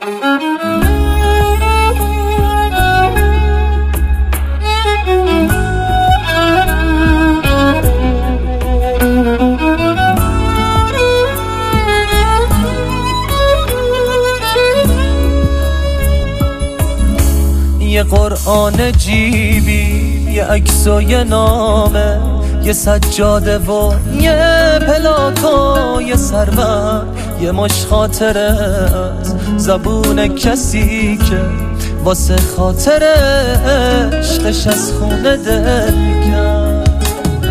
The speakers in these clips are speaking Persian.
یه قرآن جیبی، یه عکس و یه نامه، یه سجاده و یه پلاک و یه سرور، یه مش خاطره از زبون کسی که واسه خاطر عشقش از خونه دل کرد.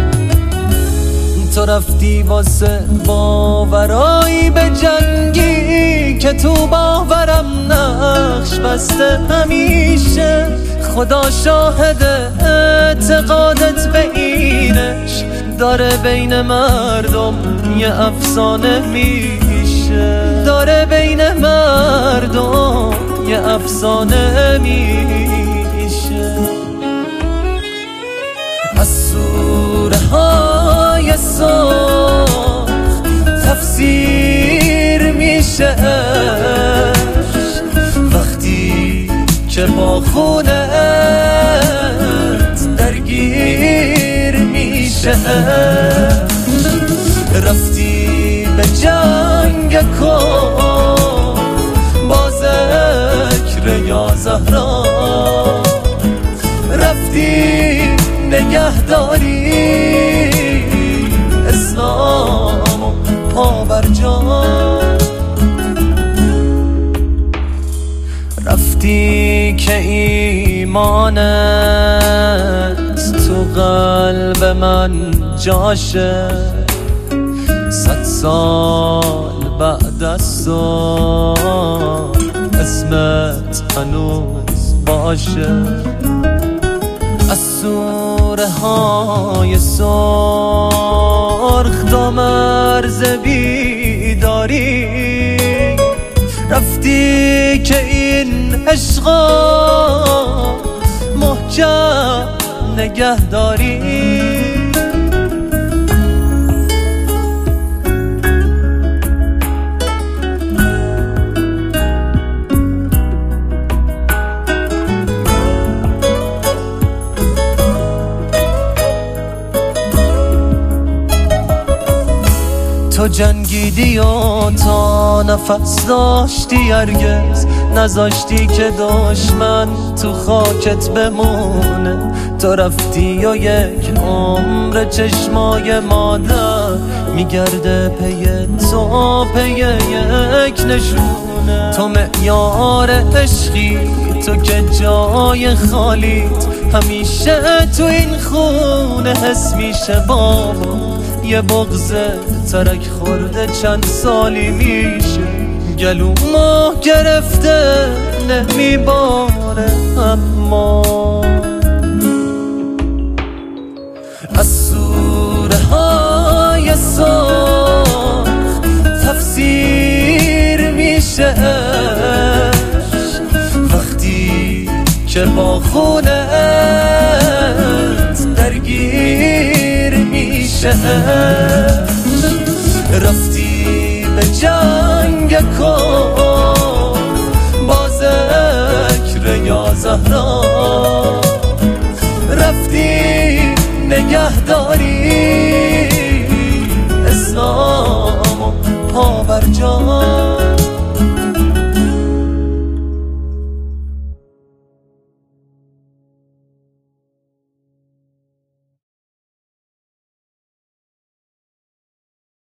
تو رفتی واسه باورایی به جنگی که تو باورم نقش بسته همیشه. خدا شاهد اعتقادت به اینش داره بین مردم یه افسانه میشه، داره بین مردم یه افسانه میشه. از سوره های سرخ تفسیر میشه وقتی که با خونت درگیر میشه. رفتی به جنگ کن با ذکر یا زهرا، رفتی نگهداری اسلام و پابرجان، رفتی که ایمانت تو قلب من جاشه. 100 سال بعد از تو اسمت هنوز باشه. از سوره های سرخ تا مرز بیداری، رفتی که این عشقا محکم نگهداری. تو جنگیدی و تا نفس داشتی، هرگز نذاشتی که دشمن تو خاکت بمونه. تو رفتی و یک عمر چشمای مادر میگرده پی تو، پی یک نشونه. تو معیار عشقی، تو که جای خالیت همیشه تو این خونه حس میشه. بابا یه بغض ترک خورده چند سالی میشه، گلومو گرفته نمیباره. اما از سوره های سرخ تفسیر میشه وقتی که با خونت درگیر میشه. رفتی به جنگ کن با ذکر یا زهرا، رفتی نگهداری اسلام و پابرجان.